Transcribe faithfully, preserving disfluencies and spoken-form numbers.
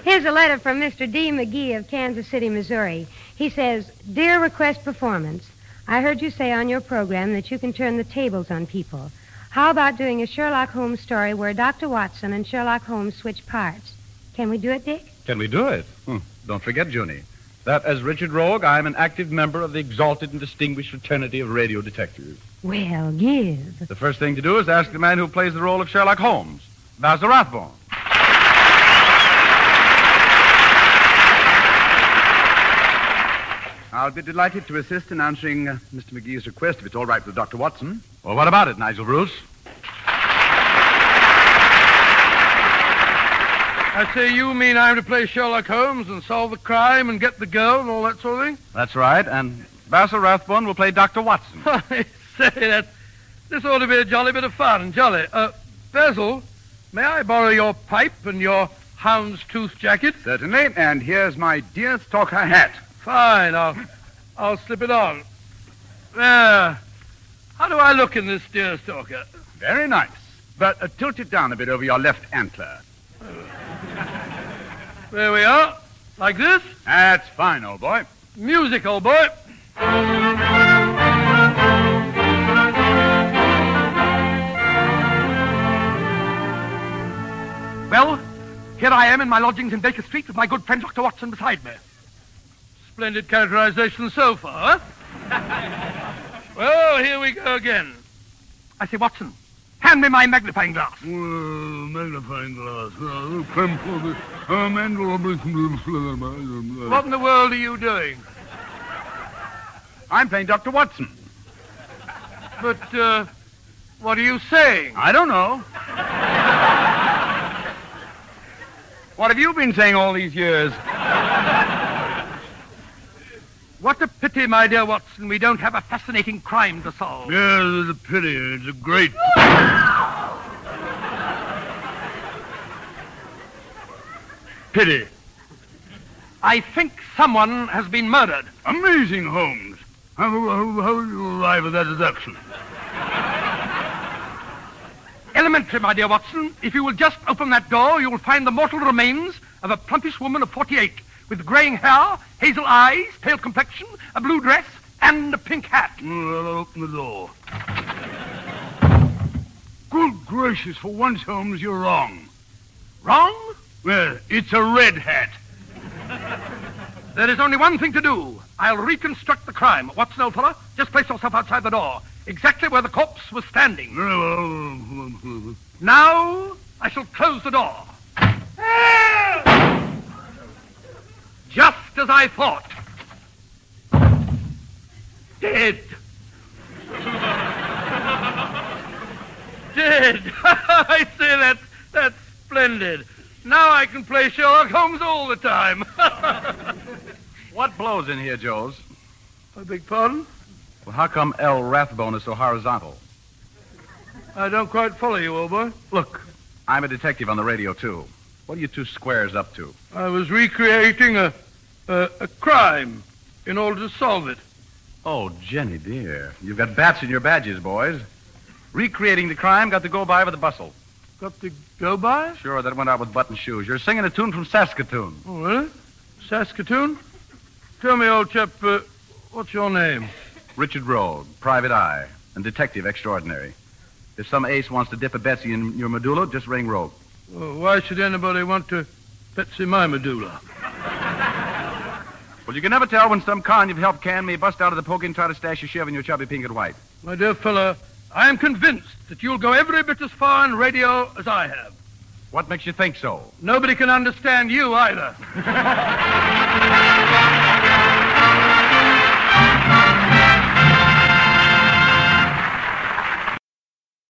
Here's a letter from Mister D. McGee of Kansas City, Missouri. He says, Dear Request Performance, I heard you say on your program that you can turn the tables on people. How about doing a Sherlock Holmes story where Doctor Watson and Sherlock Holmes switch parts? Can we do it, Dick? Can we do it? Hmm. Don't forget, Junie, that as Richard Rogue, I am an active member of the exalted and distinguished fraternity of radio detectives. Well, give. The first thing to do is ask the man who plays the role of Sherlock Holmes, Basil Rathbone. I'll be delighted to assist in answering uh, Mister McGee's request, if it's all right with Doctor Watson. Well, what about it, Nigel Bruce? I say, you mean I'm to play Sherlock Holmes and solve the crime and get the girl and all that sort of thing? That's right, and Basil Rathbone will play Doctor Watson. I say, that this ought to be a jolly bit of fun, jolly. Uh, Basil, may I borrow your pipe and your houndstooth jacket? Certainly, and here's my deer stalker hat. Fine, I'll, I'll slip it on. There. How do I look in this deer stalker? Very nice, but uh, tilt it down a bit over your left antler. There we are. Like this? That's fine, old boy. Music, old boy. Well, here I am in my lodgings in Baker Street with my good friend Doctor Watson beside me. Splendid characterization so far, huh? Well, here we go again. I say, Watson, hand me my magnifying glass. Well, magnifying glass. Uh, What in the world are you doing? I'm playing Doctor Watson. But, uh, what are you saying? I don't know. What have you been saying all these years? What a pity, my dear Watson, we don't have a fascinating crime to solve. Yes, it's a pity. It's a great... Pity. I think someone has been murdered. Amazing, Holmes. How, how, how did you arrive at that deduction? Elementary, my dear Watson. If you will just open that door, you will find the mortal remains of a plumpish woman of forty-eight with graying hair, hazel eyes, pale complexion, a blue dress, and a pink hat. Well, I'll open the door. Good gracious, for once, Holmes, you're wrong. Wrong? Well, it's a red hat. There is only one thing to do. I'll reconstruct the crime. Watson, old fella, just place yourself outside the door, exactly where the corpse was standing. Very well. Now, I shall close the door. Just as I thought. Dead. Dead. I say that that's splendid. Now I can play Sherlock Holmes all the time. What blows in here, Joes? I beg pardon? Well, how come L. Rathbone is so horizontal? I don't quite follow you, old boy. Look, I'm a detective on the radio, too. What are you two squares up to? I was recreating a, a, a crime in order to solve it. Oh, Jenny, dear. You've got bats in your badges, boys. Recreating the crime got to go by with a bustle. Got to go by? Sure, that went out with button shoes. You're singing a tune from Saskatoon. Oh, really? Saskatoon? Tell me, old chap, uh, what's your name? Richard Rogue, private eye, and detective extraordinary. If some ace wants to dip a Betsy in your medulla, just ring Rogue. Well, why should anybody want to Betsy my medulla? Well, you can never tell when some con you've helped can may bust out of the poke and try to stash your shiv in your chubby pink and white. My dear fellow, I am convinced that you'll go every bit as far in radio as I have. What makes you think so? Nobody can understand you either.